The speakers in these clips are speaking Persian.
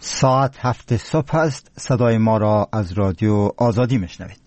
ساعت 7 صبح است. صدای ما را از رادیو آزادی میشنوید.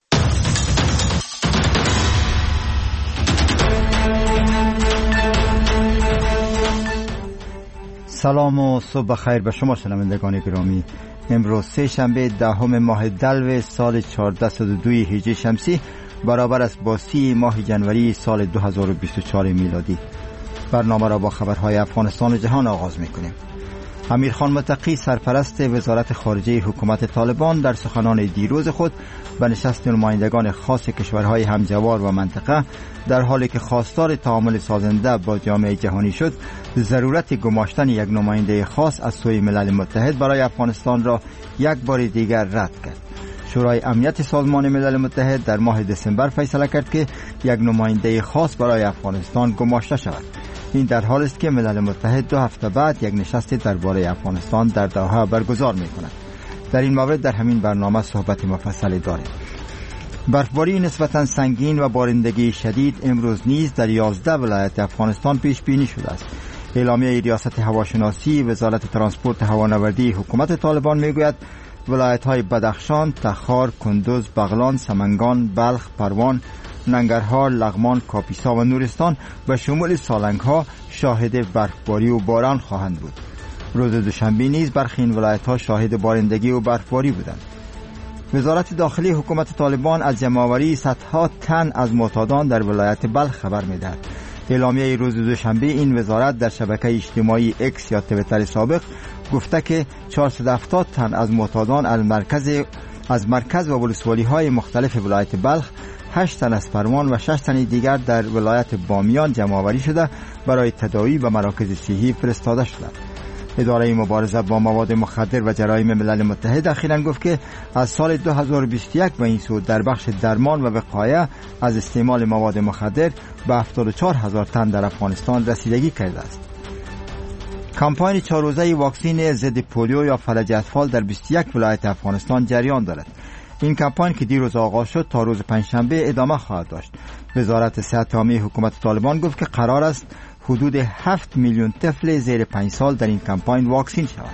سلام و صبح خیر به شما شنوندگان گرامی. امروز سه شنبه 10 ماه دلو سال 1402 هجری شمسی برابر است با 30 ماه جنوری سال 2024 میلادی. برنامه را با خبرهای افغانستان و جهان آغاز میکنیم. امیرخان متقی سرپرست وزارت خارجه حکومت طالبان در سخنان دیروز خود به نشست نمایندگان خاص کشورهای همجوار و منطقه در حالی که خواستار تعامل سازنده با جامعه جهانی شد، ضرورت گماشتن یک نماینده خاص از سوی ملل متحد برای افغانستان را یک بار دیگر رد کرد. شورای امنیت سازمان ملل متحد در ماه دسامبر فیصله کرد که یک نماینده خاص برای افغانستان گماشته شود. این در حالی است که ملل متحد 2 هفته بعد یک نشست درباره افغانستان در دوحه برگزار می‌کند. در این مورد در همین برنامه صحبت مفصلی داریم. برفباری نسبتاً سنگین و بارندگی شدید امروز نیز در 11 ولایت افغانستان پیش بینی شده است. اعلامیه ریاست هواشناسی وزارت ترانسپورت هوانوردی حکومت طالبان میگوید ولایت‌های بدخشان، تخار، کندوز، بغلان، سمنگان، بلخ، پروان، ننگرهار، لغمان، کاپیسا و نورستان به شمول سالنگ‌ها شاهد برفباری و باران خواهند بود. روز دوشنبه نیز برخی این ولایت‌ها شاهد بارندگی و برفباری بودند. وزارت داخلی حکومت طالبان از جمع‌آوری صدها تن از معتادان در ولایت بلخ خبر می‌دهد. اعلامیه روز دوشنبه این وزارت در شبکه اجتماعی اکس یا توییتر سابق گفته که 470 تن از معتادان از مرکز و ولسوالی‌های مختلف ولایت بلخ، 8 تن از پروان و 6 تن دیگر در ولایت بامیان جمع‌آوری شده برای تداوی به مراکز صحی فرستاده شدند. اداره مبارزه با مواد مخدر و جرایم ملل متحد اخیراً گفت که از سال 2021 به این سو در بخش درمان و وقایه از استعمال مواد مخدر به 74,000 تن در افغانستان رسیدگی کرده است. کمپاین 4 روزه واکسن ضد پولیو یا فلج اطفال در 21 ولایت افغانستان جریان دارد. این کمپاین که دیروز آغاز شد تا روز پنجشنبه ادامه خواهد داشت. وزارت صحت عامه حکومت طالبان گفت که قرار است حدود 7 میلیون طفل زیر 5 سال در این کمپاین واکسین شوند.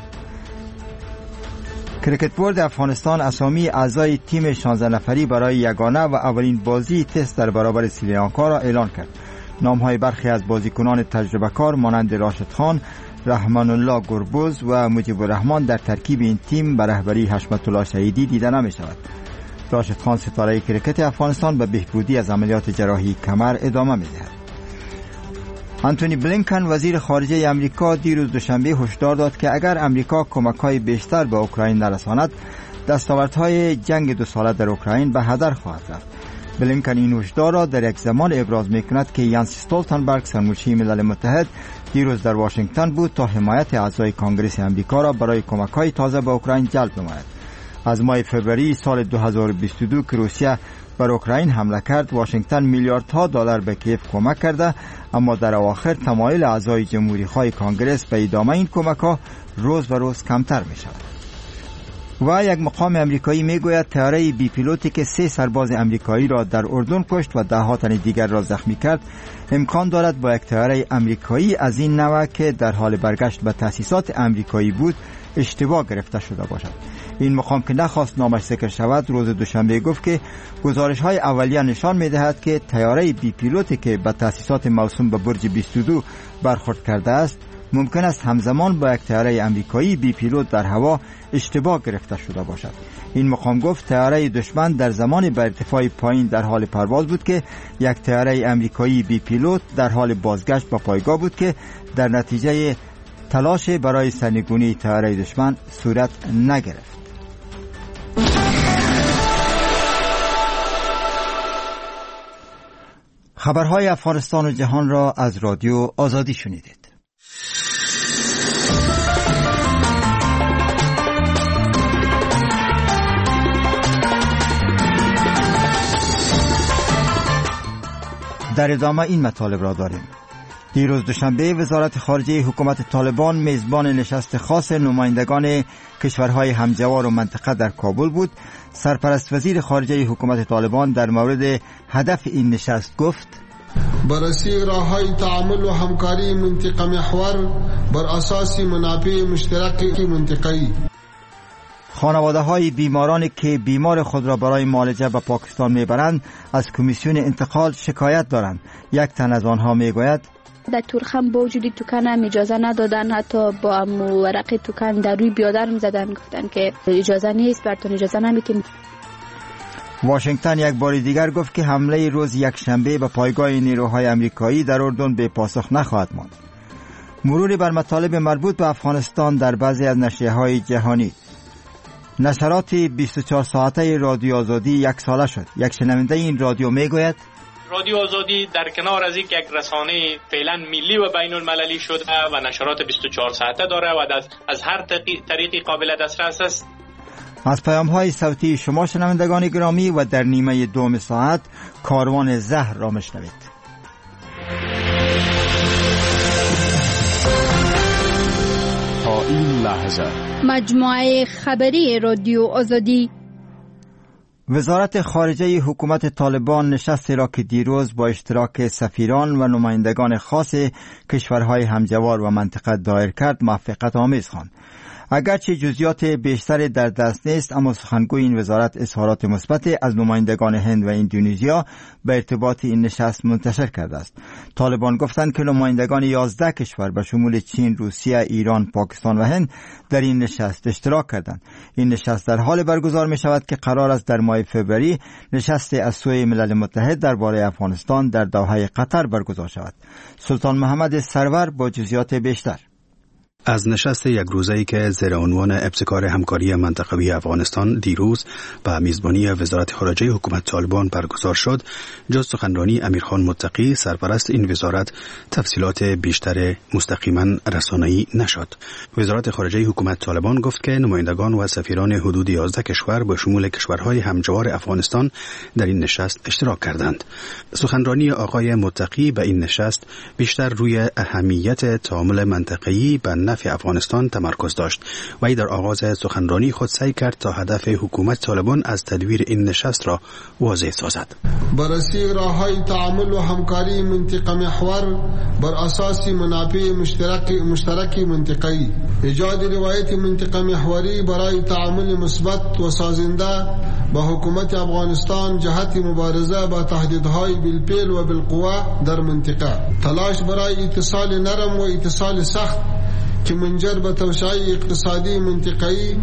کریکت بورد افغانستان اسامی اعضای تیم 16 نفری برای یگانه و اولین بازی تست در برابر سریلانکا را اعلان کرد. نام‌های برخی از بازیکنان تجربه کار مانند راشد خان، رحمان الله گربوز و مجیب الرحمن در ترکیب این تیم به رهبری حشمت الله شهیدی دیده نمی شود. راشد خان ستاره کریکت افغانستان به بهبودی از عملیات جراحی کمر ادامه می دهد. آنتونی بلینکن وزیر خارجه امریکا دیروز دوشنبه هشدار داد که اگر امریکا کمک‌های بیشتر به اوکراین نرساند، دستاوردهای جنگ 2 ساله در اوکراین به هدر خواهد رفت. بلینکن این هشدار را در یک زمان ابراز می‌کند که یانس استولتنبرگ سرمنشی ملل متحد دیروز در واشنگتن بود تا حمایت اعضای کنگره امریکا را برای کمک‌های تازه به اوکراین جلب نماید. از ماه فوریه سال 2022 که روسیه بر اوکراین حمله کرد، واشنگتن میلیاردها دلار به کیف کمک کرده، اما در اواخر تمایل اعضای جمهوری‌خواه کنگره به ادامه این کمک‌ها روز به روز کمتر می‌شود. و یک مقام امریکایی میگوید طیاره بی پیلوتی که 3 سرباز امریکایی را در اردن کشت و 10 تن دیگر را زخمی کرد، امکان دارد با یک طیاره امریکایی از این نوع که در حال برگشت به تأسیسات امریکایی بود اشتباه گرفته شده باشد. این مقام که نخواست نامش ذکر شود روز دوشنبه گفت که گزارش‌های اولیه نشان می‌دهد که طیاره بی پیلوتی که به تأسیسات موسوم به برج 22 برخورد کرده است ممکن است همزمان با یک طیاره امریکایی بی پیلوت در هوا اشتباه گرفته شده باشد. این مقام گفت طیاره دشمن در زمان به ارتفاع پایین در حال پرواز بود که یک طیاره امریکایی بی پیلوت در حال بازگشت به پایگاه بود که در نتیجه تلاش برای سرنگونی طیاره دشمن صورت نگرفت. خبرهای افغانستان و جهان را از رادیو آزادی شنیدید. در ادامه این مطالب را داریم. دیروز دوشنبه وزارت خارجه حکومت طالبان میزبان نشست خاص نمایندگان کشورهای همجوار و منطقه در کابل بود. سرپرست وزیر خارجه حکومت طالبان در مورد هدف این نشست گفت: بررسی راه‌های تعامل و همکاری منطقه محور بر اساس منافع مشترک منطقه‌ای. خانواده های بیمارانی که بیمار خود را برای معالجه به پاکستان میبرند از کمیسیون انتقال شکایت دارند. یک تن از آنها میگوید در تورخم با وجود توکن هم اجازه ندادن، حتی با ورق توکن در روی بیادر میزدن، گفتن که اجازه نیست، براتون اجازه نمیدیم. واشنگتن یک بار دیگر گفت که حمله روز یکشنبه به پایگاه نیروهای امریکایی در اردن به پاسخ نخواهد ماند. مروری بر مطالب مربوط به افغانستان در بعضی از نشریه‌های جهانی. نشرات 24 ساعته رادیو آزادی یک ساله شد. یک شنونده این رادیو میگوید رادیو آزادی در کنار از یک رسانه فعلا ملی و بین المللی شده و نشرات 24 ساعته داره و از هر طریقی قابل دسترس است. از پیام‌های صوتی شما شنوندگان گرامی و در نیمه دوم ساعت کاروان زهر را میشنوید. تا این لحظه مجموعه خبری رادیو آزادی. وزارت خارجه حکومت طالبان نشستی را که دیروز با اشتراک سفیران و نمایندگان خاص کشورهای همجوار و منطقه دایر کرد موفقیت آمیز خواند. اگرچه جزئیات بیشتری در دست نیست، اما سخنگوی این وزارت اظهارات مثبت از نمایندگان هند و اندونزیا به ارتباط این نشست منتشر کرده است. طالبان گفتند که نمایندگان 11 کشور به شمول چین، روسیه، ایران، پاکستان و هند در این نشست اشتراک کردند. این نشست در حال برگزار می شود که قرار است در ماه فوریه نشست از سوی ملل متحد درباره افغانستان در دوحه قطر برگزار شود. سلطان محمد سرور با جزئیات بیشتر. از نشست یک روزه‌ای که زیر عنوان ابتکار همکاری منطقوی افغانستان دیروز به میزبانی وزارت خارجه حکومت طالبان برگزار شد، جز سخنرانی امیرخان متقی سرپرست این وزارت تفصیلات بیشتر مستقیما رسانه‌ای نشد. وزارت خارجه حکومت طالبان گفت که نمایندگان و سفیران حدود 11 کشور به شمول کشورهای همجوار افغانستان در این نشست اشتراک کردند. سخنرانی آقای متقی به این نشست بیشتر روی اهمیت تعامل منطقه‌ای به نفع افغانستان تمرکز داشت. وی در آغاز سخنرانی خود سعی کرد تا هدف حکومت طالبان از تدویر این نشست را واضح سازد. بررسی راه‌های تعامل و همکاری منطقه محور بر اساس منافع مشترک منطقه‌ای، ایجاد روایت منطقه محوری برای تعامل مثبت و سازنده با حکومت افغانستان جهت مبارزه با تهدیدهای بالفعل و بالقوه در منطقه، تلاش برای اتصال نرم و اتصال سخت که منجر به توسعه اقتصادی منطقه‌ای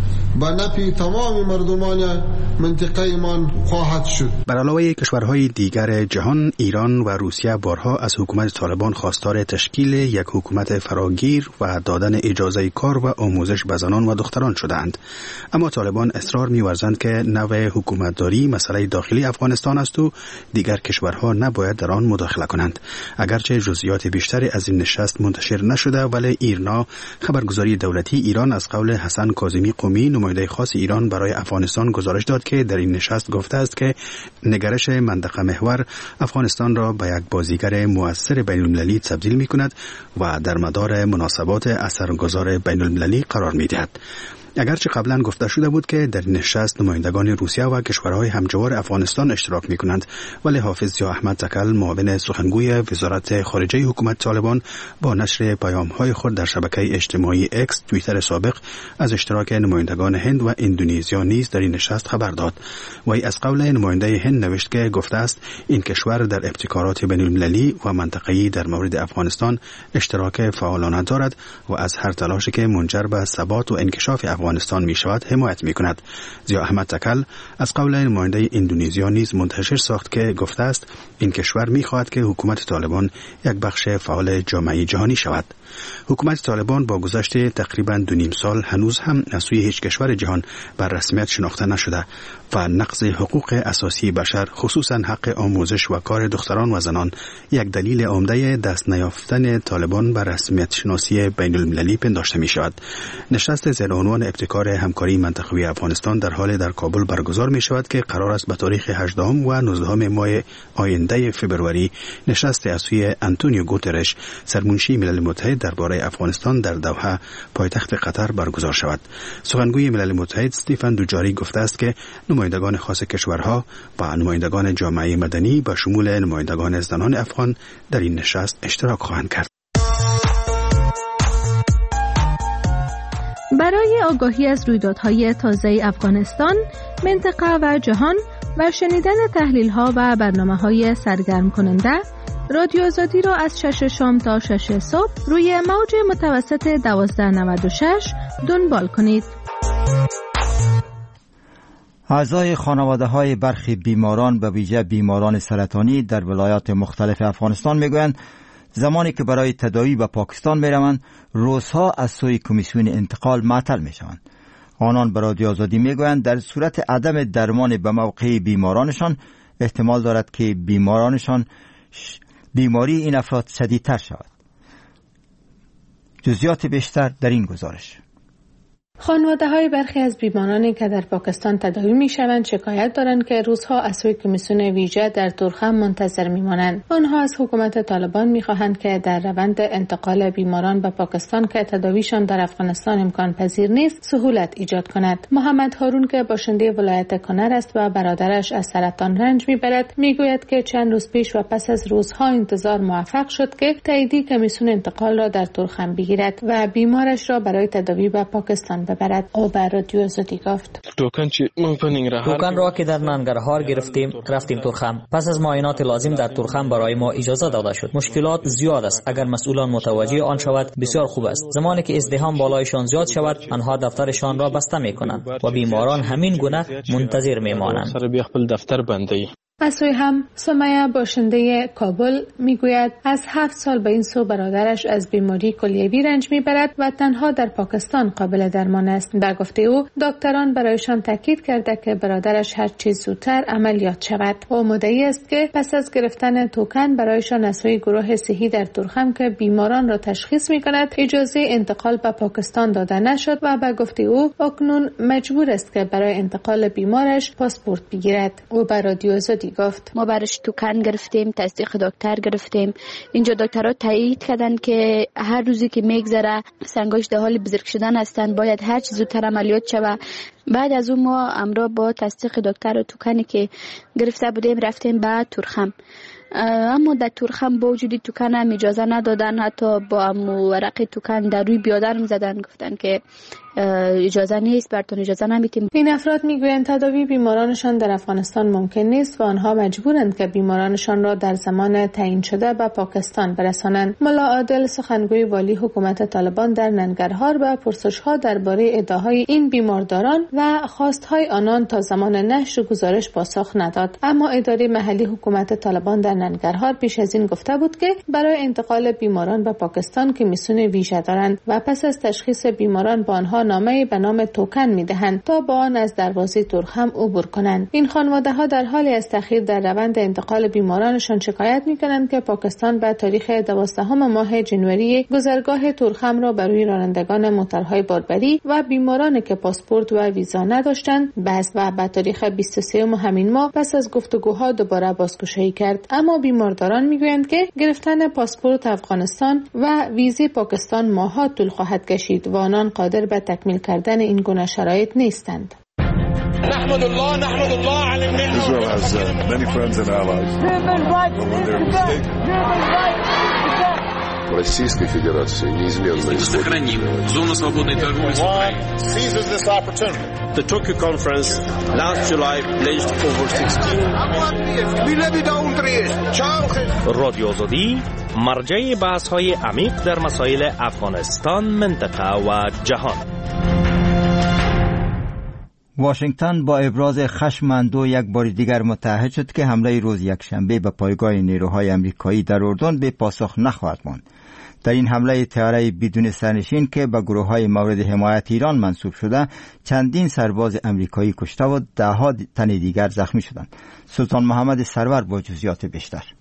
با نفع تمام مردمان منطقه ایمان خواهد شد. بر علاوه کشورهای دیگر جهان، ایران و روسیه بارها از حکومت طالبان خواستار تشکیل یک حکومت فراگیر و دادن اجازه کار و آموزش به زنان و دختران شدند. اما طالبان اصرار می‌ورزند که نوع حکومتداری مسئله داخلی افغانستان است و دیگر کشورها نباید در آن مداخله کنند. اگرچه جزئیات بیشتری از این نشست منتشر نشده، ولی ایرنا خبرگزاری دولتی ایران از قول حسن کاظمی قمی نماینده خاص ایران برای افغانستان گزارش داد که در این نشست گفته است که نگرش منطقه محور افغانستان را به یک بازیگر مؤثر بین المللی تبدیل می کند و در مدار مناسبات اثرگذار بین المللی قرار می دهد. اگرچه قبلا گفته شده بود که در نشست نمایندگان روسیه و کشورهای همجوار افغانستان اشتراک می کنند، ولی حافظ ضیاء احمد تکل معاون سخنگوی وزارت خارجه حکومت طالبان با نشر پیام‌های خود در شبکه اجتماعی اکس توییتر سابق از اشتراک نمایندگان هند و اندونزیا نیز در این نشست خبر داد. وی از قول نماینده هند نوشت که گفته است این کشور در ابتکارات بین المللی و منطقه‌ای در مورد افغانستان اشتراک فعالانه دارد و از هر تلاشی که منجر به ثبات و انکشاف افغانستان می شود حمایت می کند. ضیاء احمد تکل از قول نماینده اندونزیا نیز منتشر ساخت که گفته است این کشور می خواهد که حکومت طالبان یک بخش فعال جامعه جهانی شود. حکومت طالبان با گذشت تقریباً 2.5 سال هنوز هم از سوی هیچ کشور جهان بر رسمیت شناخته نشده و نقض حقوق اساسی بشر خصوصاً حق آموزش و کار دختران و زنان یک دلیل عمده دست نیافتن طالبان بر رسمیت شناسی بین المللی پنداشته می شود. نشست زیر عنوان ابتکار همکاری منطقوی افغانستان در حال در کابل برگزار می شود که قرار است به تاریخ 18 و 19 ماه آینده فوریه نشست از سوی آنتونیو گوترش سرمنشی ملل متحد درباره افغانستان در دوحه پایتخت قطر برگزار شود. سخنگوی ملل متحد استیفن دوجاری گفته است که نمایندگان خاص کشورها و نمایندگان جامعه مدنی به شمول نمایندگان زنان افغان در این نشست اشتراک خواهند کرد. برای آگاهی از رویدادهای تازه افغانستان، منطقه و جهان و شنیدن تحلیل‌ها و برنامه‌های سرگرم کننده، رادیو آزادی را از 6 شام تا 6 صبح روی موج متوسط 1296 دنبال کنید. اعضای خانواده‌های برخی بیماران به ویژه بیماران سرطانی در ولایات مختلف افغانستان میگویند زمانی که برای تداوی به پاکستان میروند روزها از سوی کمیسیون انتقال معطل میشوند. آنان به رادیو آزادی میگویند در صورت عدم درمان به موقع بیمارانشان احتمال دارد که بیماری این افراد شدیدتر شود. جزئیات بیشتر در این گزارش. خانواده‌های برخی از بیمارانی که در پاکستان تداوی می‌شوند شکایت دارند که روزها از سوی کمیسیون ویژه در تورخم منتظر می‌مانند. آنها از حکومت طالبان می‌خواهند که در روند انتقال بیماران به پاکستان که تداویشان در افغانستان امکان پذیر نیست، سهولت ایجاد کند. محمد هارون که باشنده ولایت کنر است و برادرش از سرطان رنج می‌برد، می‌گوید که چند روز پیش و پس از روزها انتظار موفق شد که تاییدی کمیسیون انتقال را در تورخم بگیرد و بیمارش را برای تداوی به پاکستان ببرد. او بر رادیو آزادی گفت توکن را که در ننگرهار گرفتیم رفتیم تورخم. پس از معاینات لازم در تورخم برای ما اجازه داده شد. مشکلات زیاد است. اگر مسئولان متوجه آن شود بسیار خوب است. زمانی که ازدحام بالایشان زیاد شود آنها دفترشان را بسته می‌کنند و بیماران همین گونه منتظر می‌مانند. از سوی هم سمیه باشنده کابل میگوید از 7 سال به این سو برادرش از بیماری کلیوی رنج میبرد و تنها در پاکستان قابل درمان است. به گفته او دکتران برایشان تاکید کرده که برادرش هر چیز زودتر عملیات شود. او مدعی است که پس از گرفتن توکن برایشان از سوی گروه صحی در تورخم که بیماران را تشخیص میکند اجازه انتقال به پاکستان داده نشد و به گفته او اکنون مجبور است که برای انتقال بیمارش پاسپورت بگیرد. او بر رادیو آزادی گفت ما برش توکن گرفتیم، تصدیق دکتر گرفتیم. اینجا دکترها تایید کردن که هر روزی که میگذره سنگاش در حال بزرگ شدن هستند، باید هر چیز زودتر عملیات شود. بعد از اون ما امرا با تصدیق دکتر و توکنی که گرفته بودیم رفتیم به تورخم. اما در تورخم با وجود توکن هم اجازه ندادن، حتی با ورق توکن در روی بیادر زدن، گفتن که اجازه نیست، براتون اجازه نمیدیم. این افراد میگویند تداوی بیمارانشان در افغانستان ممکن نیست و آنها مجبورند که بیمارانشان را در زمان تعیین شده به پاکستان برسانند. ملا عادل سخنگوی والی حکومت طالبان در ننگرهار به پرسش‌ها درباره ادعاهای این بیمارداران و خواستهای آنان تا زمان نشر گزارش پاسخ نداد. اما اداره محلی حکومت طالبان در ننگرهار پیش از این گفته بود که برای انتقال بیماران به پاکستان کمیسیون ویژه دارند و پس از تشخیص بیماران با آنها نامه به نام توکن میدهند تا با آن از دروازه تورخم عبور کنند. این خانواده‌ها در حالی از تأخیر در روند انتقال بیمارانشان شکایت میکنند که پاکستان به تاریخ 12 ماه جنوری گذرگاه تورخم را برای رانندگان موتورهای باربری و بیمارانی که پاسپورت و ویزا نداشتند بست و به تاریخ 23 همین ماه پس از گفتگوها دوباره بازگشایی کرد. اما بیمارداران میگویند که گرفتن پاسپورت افغانستان و ویزه پاکستان ماه‌ها طول خواهد کشید و آنان قادر به تکمیل کردن این گونه شرایط نیستند. نحمد الله على النعمة. Israel has many friends and allies. Российской Федерации неизменно сохраним зону свободной торговли с Украиной. Seizes this opportunity. The Tokyo conference last July pledged over 16. رادیو آزادی مرجع بحث‌های عمیق در مسائل افغانستان، منطقه و جهان. واشنگتن با ابراز خشم اندوه یک بار دیگر متعهد شد که حمله روز یکشنبه به پایگاه نیروهای امریکایی در اردن به پاسخ نخواهد ماند. در این حمله طیاره بدون سرنشین که به گروه‌های مورد حمایت ایران منسوب شده چندین سرباز امریکایی کشته و ده‌ها تن دیگر زخمی شدند. سلطان محمد سرور با جزئیات بیشتر.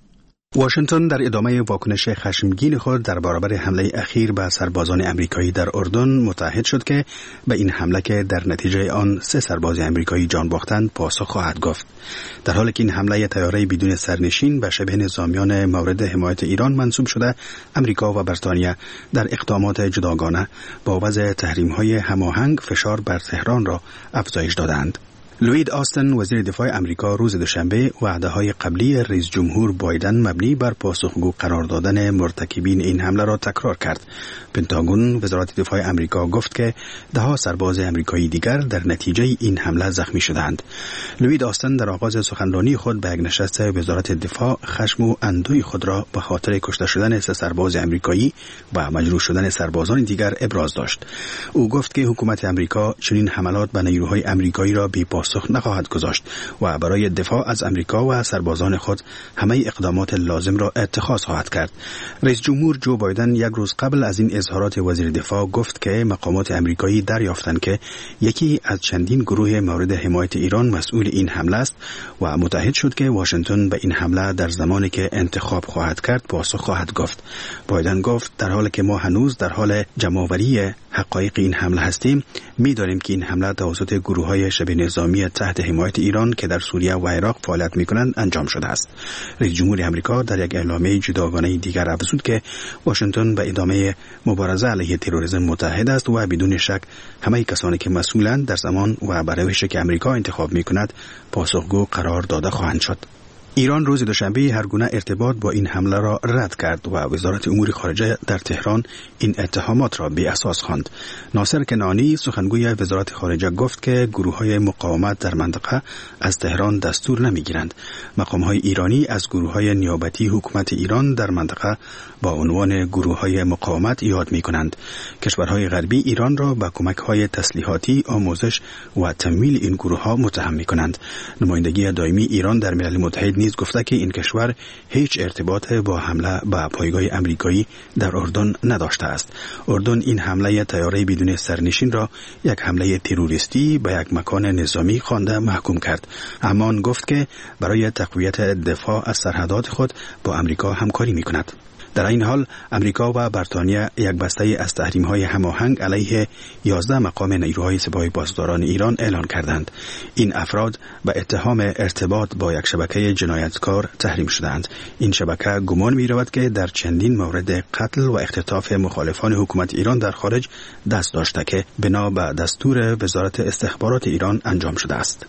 واشنگتن در ادامه واکنش خشمگین خود در برابر حمله اخیر به سربازان امریکایی در اردن متعهد شد که به این حمله که در نتیجه آن 3 سرباز امریکایی جان باختند پاسخ خواهد گفت. در حالی که این حمله طیاره بدون سرنشین به شبه نظامیان مورد حمایت ایران منسوب شده، امریکا و بریتانیا در اقدامات جداگانه با وضع تحریم‌های هماهنگ فشار بر تهران را افزایش دادند. لوید آستن وزیر دفاع امریکا روز دوشنبه وعده‌های قبلی رئیس جمهور بایدن مبنی بر پاسخگو قرار دادن مرتکبین این حمله را تکرار کرد. پنتاگون وزارت دفاع امریکا گفت که 10 سرباز امریکایی دیگر در نتیجه این حمله زخمی شدند. لوید آستن در آغاز سخنرانی خود به یک نشست وزارت دفاع خشم و اندوه خود را به خاطر کشته شدن 3 سرباز امریکایی و مجروح شدن سربازان دیگر ابراز داشت. او گفت که حکومت امریکا چنین حملات به نیروهای امریکایی را بی‌پاسخ نخواهد گذاشت و برای دفاع از امریکا و سربازان خود همه اقدامات لازم را اتخاذ خواهد کرد. رئیس جمهور جو بایدن یک روز قبل از این اظهارات وزیر دفاع گفت که مقامات امریکایی دریافتند که یکی از چندین گروه مورد حمایت ایران مسئول این حمله است و متعهد شد که واشنگتن به این حمله در زمانی که انتخاب خواهد کرد پاسخ خواهد گفت. بایدن گفت در حالی که ما هنوز در حال جمع‌آوری حقایق این حمله هستیم، می‌دانیم که این حمله توسط گروه‌های شبه نظامی تحت حمایت ایران که در سوریه و عراق فعالیت می‌کنند انجام شده است. رئیس جمهور آمریکا در یک اعلامیه جداگانه دیگر افزود که واشنگتن به ادامه مبارزه علیه تروریسم متحد است و بدون شک همه کسانی که مسئولند در زمان و به روشی که آمریکا انتخاب می‌کند پاسخگو قرار داده خواهند شد. ایران روز دوشنبه هر گونه ارتباط با این حمله را رد کرد و وزارت امور خارجه در تهران این اتهامات را بی اساس خواند. ناصر کنعانی سخنگوی وزارت خارجه گفت که گروه‌های مقاومت در منطقه از تهران دستور نمی‌گیرند. مقام‌های ایرانی از گروه‌های نیابتی حکومت ایران در منطقه با عنوان گروه‌های مقاومت یاد می‌کنند. کشورهای غربی ایران را به کمک‌های تسلیحاتی، آموزش و تمویل این گروه‌ها متهم می‌کنند. نمایندگی دائمی ایران در ملل متحد نیز گفته که این کشور هیچ ارتباط با حمله به پایگاه امریکایی در اردن نداشته است. اردن این حمله طیاره بدون سرنشین را یک حمله تروریستی به یک مکان نظامی خوانده محکوم کرد. اما گفت که برای تقویت دفاع از سرحدات خود با امریکا همکاری می‌کند. در این حال امریکا و بریتانیا یک بسته از تحریم‌های هماهنگ علیه 11 مقام نیروهای سپاه پاسداران ایران اعلان کردند. این افراد به اتهام ارتباط با یک شبکه جنایتکار تحریم شدند. این شبکه گمان می‌رود که در چندین مورد قتل و اختطاف مخالفان حکومت ایران در خارج دست داشته که بنا به دستور وزارت استخبارات ایران انجام شده است.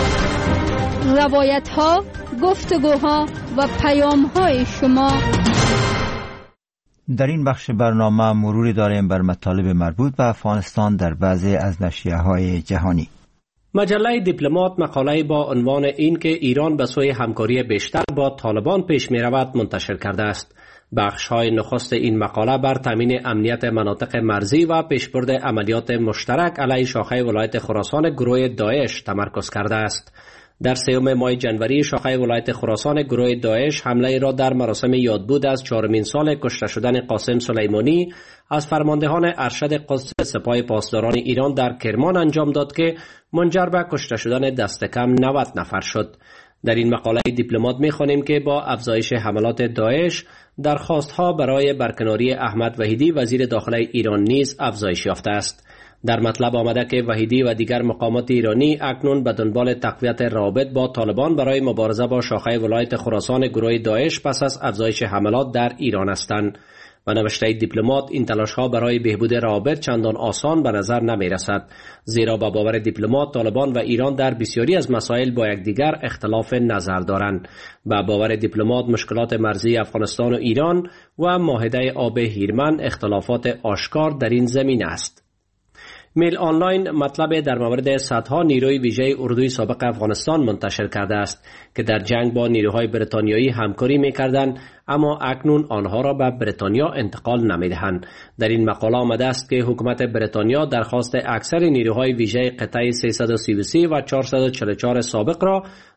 روایت‌ها، گفتگوها و پیام‌های شما. در این بخش برنامه مروری داریم بر مطالب مربوط به افغانستان در بعضی از نشریه‌های جهانی. مجله دیپلمات مقاله با عنوان این که ایران به سوی همکاری بیشتر با طالبان پیش می رود منتشر کرده است. بخش‌های نخست این مقاله بر تامین امنیت مناطق مرزی و پیشبرد عملیات مشترک علیه شاخه ولایت خراسان گروه داعش تمرکز کرده است. در 3 ماه جنوری شاخه ولایت خراسان گروه داعش حمله را در مراسم یادبود از 4مین سال کشته شدن قاسم سلیمانی از فرماندهان ارشد قدس سپاه پاسداران ایران در کرمان انجام داد که منجر به کشته شدن دست کم 90 نفر شد. در این مقاله دیپلمات می‌خوانیم که با افزایش حملات داعش درخواست‌ها برای برکناری احمد وحیدی وزیر داخله ایران نیز افزایش یافته است. در مطلب آمده که وحیدی و دیگر مقامات ایرانی اکنون به دنبال تقویت روابط با طالبان برای مبارزه با شاخه ولایت خراسان گروه داعش پس از افزایش حملات در ایران هستند. و نوشته دیپلمات این تلاش‌ها برای بهبود روابط چندان آسان به نظر نمی رسد، زیرا با باور دیپلمات طالبان و ایران در بسیاری از مسائل با یکدیگر اختلاف نظر دارند. با باور دیپلمات مشکلات مرزی افغانستان و ایران و معاهده آب هیرمن اختلافات آشکار در این زمینه است. میل آنلاین مطلب در مورد صدها نیروی ویژه اردوی سابق افغانستان منتشر کرده است که در جنگ با نیروهای بریتانیایی همکاری می‌کردند، اما اکنون آنها را به بریتانیا انتقال نمی‌دهند. در این مقاله آمده است که حکومت بریتانیا درخواست اکثر نیروهای ویژه قطعه 333 و 444 سابق را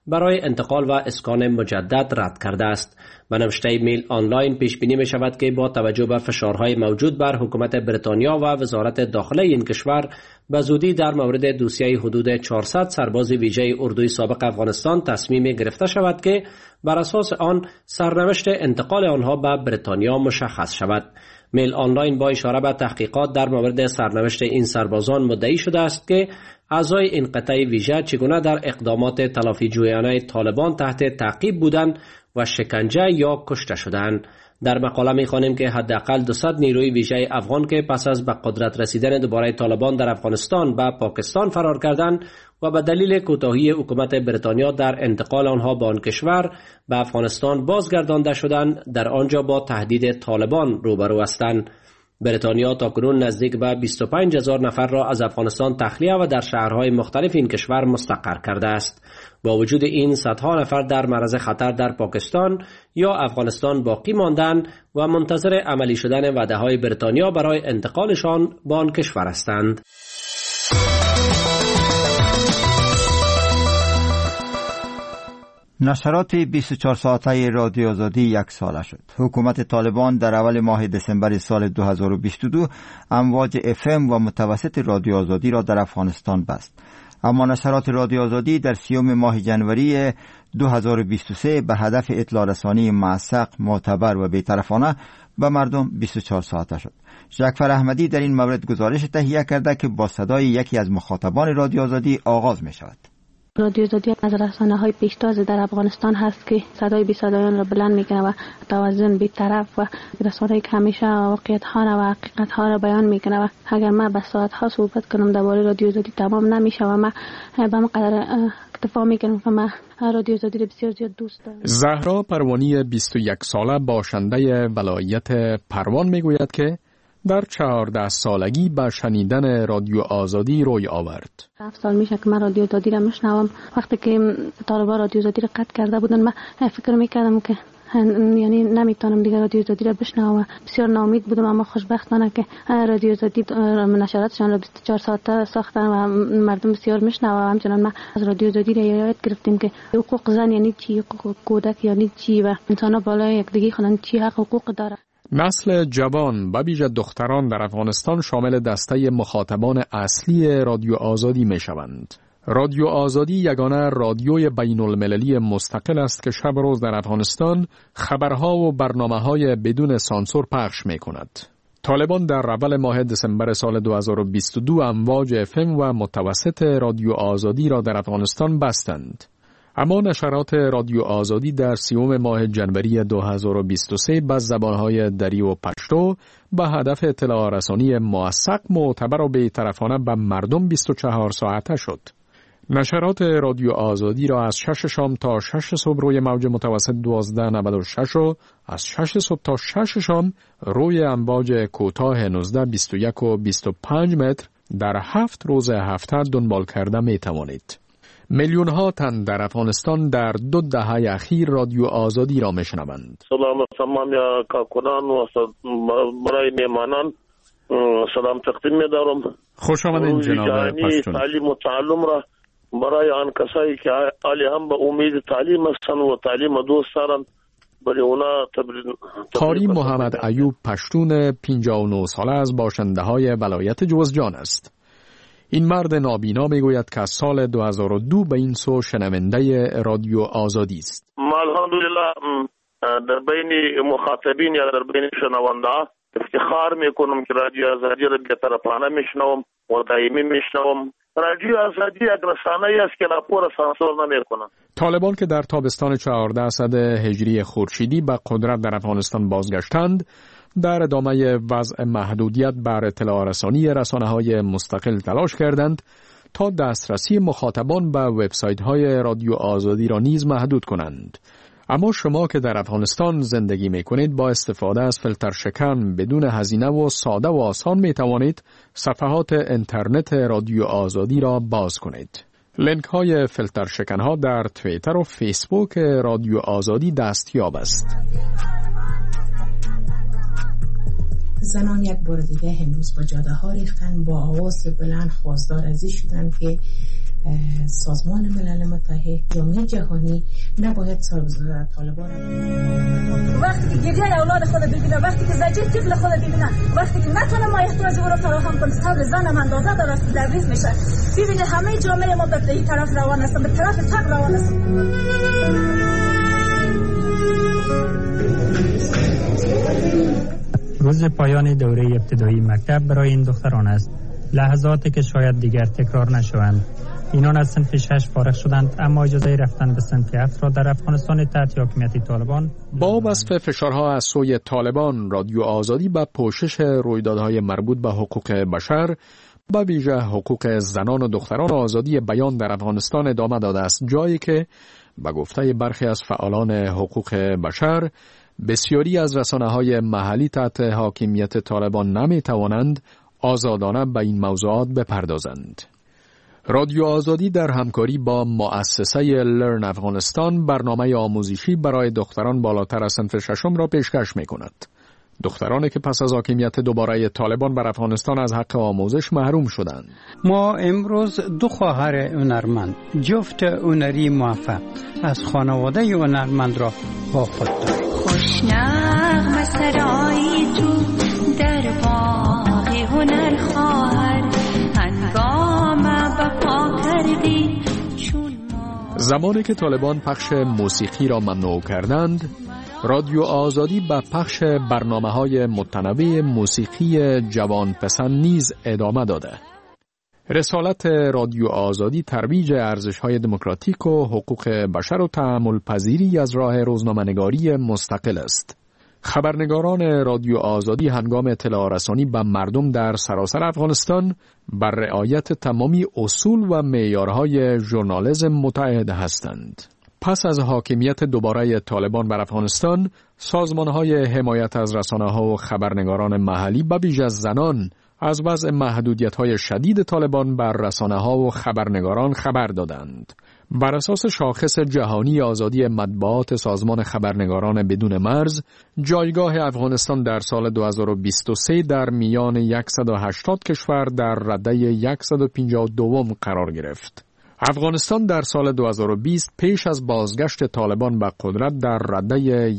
برای انتقال و اسکان مجدد رد کرده است. و نوشته میل آنلاین پیش بینی می شود که با توجه به فشارهای موجود بر حکومت بریتانیا و وزارت داخله این کشور به زودی در مورد دوسیه حدود 400 سرباز ویژه اردوی سابق افغانستان تصمیم گرفته شود که بر اساس آن سرنوشت انتقال آنها به بریتانیا مشخص شود. میل آنلاین با اشاره به تحقیقات در مورد سرنوشت این سربازان مدعی شده است که اعضای این قطعه ویژه چگونه در اقدامات تلافی جویانه طالبان تحت تعقیب بودند و شکنجه یا کشته شدند. در مقاله می‌خوانیم که حداقل 200 نیروی ویژه افغان که پس از به قدرت رسیدن دوباره طالبان در افغانستان به پاکستان فرار کردند و به دلیل کوتاهی حکومت بریتانیا در انتقال آنها به آن کشور به افغانستان بازگردانده شدند، در آنجا با تهدید طالبان روبرو هستند. بریتانیا تاکنون نزدیک به 25,000 نفر را از افغانستان تخلیه و در شهرهای مختلف این کشور مستقر کرده است. با وجود این صدها نفر در معرض خطر در پاکستان یا افغانستان باقی ماندند و منتظر عملی شدن وعده‌های بریتانیا برای انتقالشان به آن کشور هستند. نشرات 24 ساعته رادیو آزادی یک ساله شد. حکومت طالبان در اول ماه دسامبر سال 2022 امواج FM و متوسط رادیو آزادی را در افغانستان بست. اما نشرات رادیو آزادی در 30 ماه جنوری 2023 به هدف اطلاع رسانی موثق، معتبر و بی‌طرفانه به مردم 24 ساعته شد. جعفر احمدی در این مورد گزارش تهیه کرده که با صدای یکی از مخاطبان رادیو آزادی آغاز می شود. رادیو آزادی از رسانه‌های پیشتاز در افغانستان هست که صدای بی صدایان را بلند میکنه و توازن بی‌طرف و رسانه‌ای که همیشه واقعیت‌ها و حقیقت‌ها را بیان میکنه و اگر من به ساعت‌ها صحبت کنم درباره رادیو آزادی تمام نمیشه و من به مقدار اکتفا میکنم که من رادیو آزادی را بسیار زیاد دوست دارم. زهرا پروانی 21 ساله باشنده ولایت پروان میگوید که در 14 سالگی به شنیدن رادیو آزادی روی آورد. 7 سال میشه که من رادیو آزادی را میشنوم. وقتی که طالبان رادیو آزادی را قطع کرده بودن من فکر میکردم که یعنی نمیتونم دیگه رادیو آزادی را بشنوم. بسیار ناامید بودم، اما خوشبختانه که رادیو آزادی نشراتشان را 24 ساعته ساختن و مردم بسیار میشنوم. همچنان ما از رادیو آزادی را یاد گرفتیم که حقوق زن یعنی چی، حقوق کودک یعنی چی و انسان بالای یکدیگه خودن چی حقوق داره. نسل جوان و ویژه دختران در افغانستان شامل دسته مخاطبان اصلی رادیو آزادی می شوند. رادیو آزادی یگانه رادیوی بین المللی مستقل است که شب روز در افغانستان خبرها و برنامه‌های بدون سانسور پخش می کند. طالبان در اول ماه دسامبر سال 2022 امواج FM و متوسط رادیو آزادی را در افغانستان بستند. اما نشرات رادیو آزادی در 30 ماه جنوری 2023 به زبانهای دری و پشتو به هدف اطلاع رسانی موثق، معتبر و بی‌طرفانه به مردم 24 ساعته شد. نشرات رادیو آزادی را از 6 شام تا 6 صبح روی موج متوسط 1296 و از 6 صبح تا 6 شام روی امواج کوتاه 19، 21 و 25 متر در 7 روز هفته دنبال کرده می توانید. میلیون ها تن در افغانستان در 2 دهه اخیر رادیو آزادی را میشنوند. سلام تمام یا کارکنان و برای میهمانان سلام تقدیم می‌دارم. خوش آمدید جناب پشتون. تعلیم و تعلم را برای آن کسایی که علی هم به امید تعلیم هستند و تعلیم دوست دارند برای اونا قاری محمد ایوب پشتون 59 ساله از باشنده های ولایت جوزجان است. این مرد نابینا میگوید که از سال 2002 به این سو شنونده رادیو آزادی است. الحمدلله در بین مخاطبین یا در بین شنونده افتخار میکنم که رادیو آزادی را بی‌طرفانه میشنوم و دائمی میشنوم. رادیو آزادی یک رسانه‌ای است که راپور سانسور نمیکنه. طالبان که در تابستان 14 هجری خورشیدی به قدرت در افغانستان بازگشتند، در ادامه وضع محدودیت بر اطلاع رسانی رسانه‌های مستقل تلاش کردند تا دسترسی مخاطبان به وبسایت‌های رادیو آزادی را نیز محدود کنند. اما شما که در افغانستان زندگی می‌کنید با استفاده از فیلتر شکن بدون هزینه و ساده و آسان می‌توانید صفحات اینترنت رادیو آزادی را باز کنید. لینک های فیلتر شکن ها در توییتر و فیسبوک رادیو آزادی دستیاب است. زنان یک بار دیگه امروز با جاده ها ریختن، با آواز بلند خواستار ازی شدن که سازمان ملل متحد، جامعه جهانی نباید طالبان وقتی که گریه اولاد خود ببینه، وقتی که زجر طفل خود ببینه، وقتی که نتونه ما احتیاج او را فراهم کنه، صبر زنم اندازه داره است تبریز میشه. ببینید همه جامعه ما به این طرف روان است، به طرف تق روان است. روز پایان دوره ابتدایی مکتب برای این دختران است. لحظاتی که شاید دیگر تکرار نشوند. اینان از صنف 6 فارغ شدند، اما اجازه رفتن به صنف 7 را در افغانستان تحت حاکمیت طالبان با وصف فشارها از سوی طالبان، رادیو آزادی به پوشش رویدادهای مربوط به حقوق بشر، به ویژه حقوق زنان و دختران آزادی بیان در افغانستان ادامه داده است، جایی که به گفته برخی از فعالان حقوق بشر بسیاری از رسانه‌های محلی تحت حاکمیت طالبان نمی‌توانند آزادانه به این موضوعات بپردازند. رادیو آزادی در همکاری با مؤسسه لرن افغانستان برنامه آموزشی برای دختران بالاتر از صنف 6 را پیشکش می‌کند. دخترانی که پس از حاکمیت دوباره طالبان بر افغانستان از حق آموزش محروم شدند. ما امروز 2 خواهر هنرمند، جفت هنری موفق از خانواده هنرمند را با خود داریم. خوشنغمه سرایی تو در باغ هنر خواهر، هنگام بپا کردی چون ما. زمانی که طالبان پخش موسیقی را ممنوع کردند، رادیو آزادی به پخش برنامه‌های متنوع موسیقی جوان پسند نیز ادامه داده. رسالت رادیو آزادی ترویج ارزش‌های دموکراتیک و حقوق بشر و تحمل پذیری از راه روزنامه‌نگاری مستقل است. خبرنگاران رادیو آزادی هنگام اطلاع رسانی به مردم در سراسر افغانستان بر رعایت تمامی اصول و معیارهای ژورنالیسم متعهد هستند. پس از حاکمیت دوباره طالبان بر افغانستان، سازمان‌های حمایت از رسانه‌ها و خبرنگاران محلی به ویژه زنان از وضع محدودیت‌های شدید طالبان بر رسانه‌ها و خبرنگاران خبر دادند. بر اساس شاخص جهانی آزادی مطبوعات سازمان خبرنگاران بدون مرز، جایگاه افغانستان در سال 2023 در میان 180 کشور در رده 152 قرار گرفت. افغانستان در سال 2020 پیش از بازگشت طالبان به قدرت در رده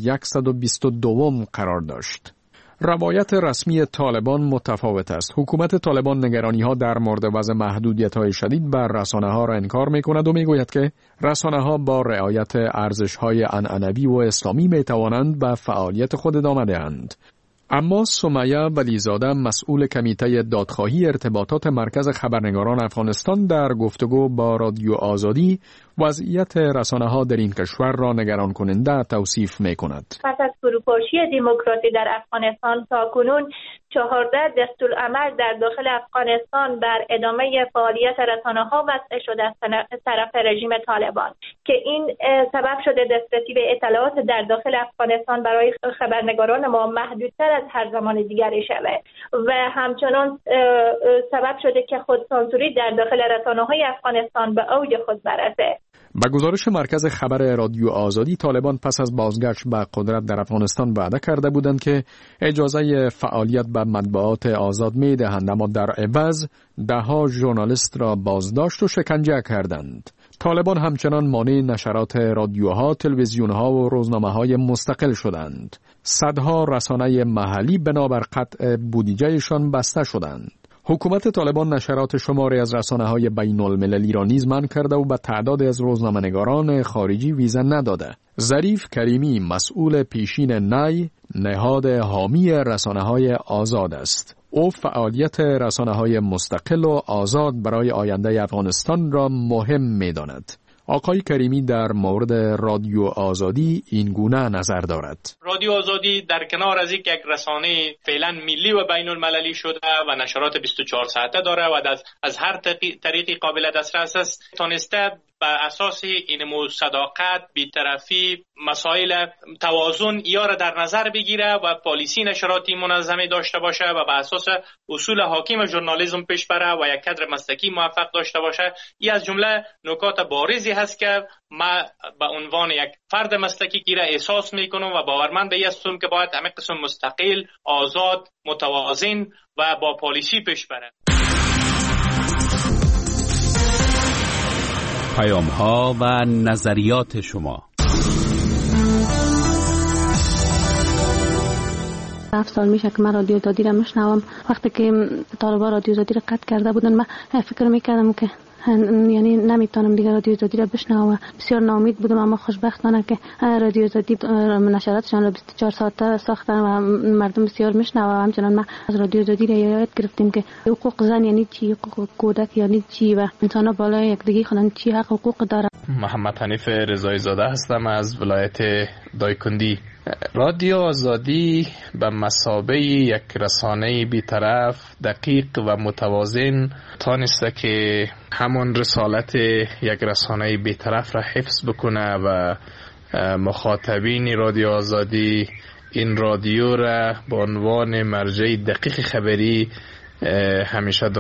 122 قرار داشت. روایت رسمی طالبان متفاوت است. حکومت طالبان نگرانی‌ها در مورد وضع محدودیت‌های شدید بر رسانه‌ها را انکار می‌کند و می‌گوید که رسانه‌ها با رعایت ارزش‌های عنعنوی و اسلامی می‌توانند به فعالیت خود ادامه دهند. اما سمیه ولیزاده، مسئول کمیته دادخواهی ارتباطات مرکز خبرنگاران افغانستان، در گفتگو با رادیو آزادی وضعیت رسانه‌ها در این کشور را نگران کننده توصیف می‌کند. پس از فروپاشی دموکراسی در افغانستان تاکنون 14 دستورالعمل در داخل افغانستان بر ادامه فعالیت رسانه‌ها وضع شده از طرف رژیم طالبان که این سبب شده دسترسی به اطلاعات در داخل افغانستان برای خبرنگاران ما محدودتر از هر زمان دیگری شود و همچنان سبب شده که خودسانسوری در داخل رسانه‌های افغانستان به اوج خود برسه. با گزارش مرکز خبر رادیو آزادی، طالبان پس از بازگشت به قدرت در افغانستان وعده کرده بودند که اجازه فعالیت به مطبوعات آزاد می‌دهند، اما در عوض ده‌ها ژورنالیست را بازداشت و شکنجه کردند. طالبان همچنان مانع نشرات رادیوها، تلویزیونها و روزنامه‌های مستقل شدند. صدها رسانه محلی بنابر قطع بودجهشان بسته شدند. حکومت طالبان نشرات شماری از رسانه‌های بین‌المللی را نیز منع کرده و به تعداد از روزنامه‌نگاران خارجی ویزا نداده. ظریف کریمی، مسئول پیشین نی، نهاد حامی رسانه‌های آزاد است. او فعالیت رسانه‌های مستقل و آزاد برای آینده افغانستان را مهم می‌داند. آقای کریمی در مورد رادیو آزادی این گونه نظر دارد. رادیو آزادی در کنار از یک رسانه فعلا ملی و بین المللی شده و نشرات 24 ساعته داره و از هر طریقی قابل دسترس است، تونسته بر اساس این صداقت، بی‌طرفی، مسائل توازن یا را در نظر بگیره و پالیسی نشراتی منظمه داشته باشه و بر اساس اصول حاکم ژورنالیسم پیش بره و یک کادر مسلکی موفق داشته باشه. این از جمله نکات بارزی هست که ما به عنوان یک فرد مسلکی که را احساس میکنم و باورمند به این هستم که باید همه قسم مستقل، آزاد، متوازن و با پالیسی پیش بره. پیام‌ها و نظریات شما. 7 سال میشه که من رادیو آزادی را میشنوم. وقتی که طالبان رادیو آزادی را قطع کرده بودن من فکر میکردم که یعنی نمیتونم دیگه رادیو آزادی را بشنوم. بسیار ناامید بودم، اما خوشبختانه که رادیو آزادی نشراتشان را 24 ساعته ساختن و مردم بسیار میشنوند. همچنان ما از رادیو آزادی را یاد گرفتیم که حقوق زن یعنی چی، حقوق کودک یعنی چی و انسان بالای یکدیگه خودن چی حقوق داره. محمد حنیف رضایی زاده هستم از ولایت دایکندی. رادیو آزادی به مثابه یک رسانه بی‌طرف، دقیق و متوازن تانسته که همون رسالت یک رسانه بی‌طرف را حفظ بکنه و مخاطبین رادیو آزادی این رادیو را به عنوان مرجع دقیق خبری همیشه